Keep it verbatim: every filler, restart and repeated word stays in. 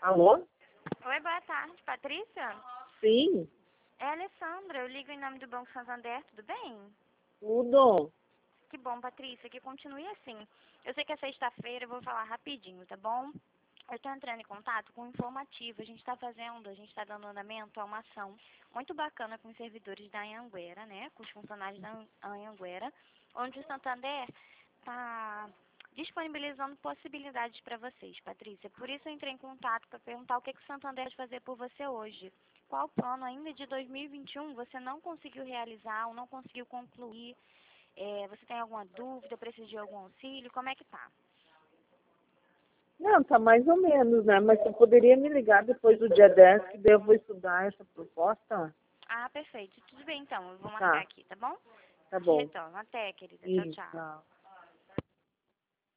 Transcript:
Alô? Oi, boa tarde, Patrícia? Sim, É a Alessandra, eu ligo em nome do Banco Santander, tudo bem? tudo. Que bom, Patrícia, que continue assim. Eu sei que é sexta-feira, eu vou falar rapidinho, tá bom? Eu estou entrando em contato com o informativo, a gente está fazendo, a gente está dando andamento a uma ação muito bacana com os servidores da Anhanguera, né? Com os funcionários da Anhanguera, onde o Santander está disponibilizando possibilidades para vocês, Patrícia. Por isso eu entrei em contato para perguntar o que, que o Santander pode fazer por você hoje. Qual plano ainda de dois mil e vinte e um você não conseguiu realizar ou não conseguiu concluir? É, você tem alguma dúvida, precisa de algum auxílio? Como é que tá? Não, tá mais ou menos, né? Mas você poderia me ligar depois do dia dez, que daí eu vou estudar essa proposta? Ah, perfeito. Tudo bem então, eu vou marcar Tá, aqui, tá bom? tá Te bom. retorno. Até, querida. Tchau, Isso, tchau. tá.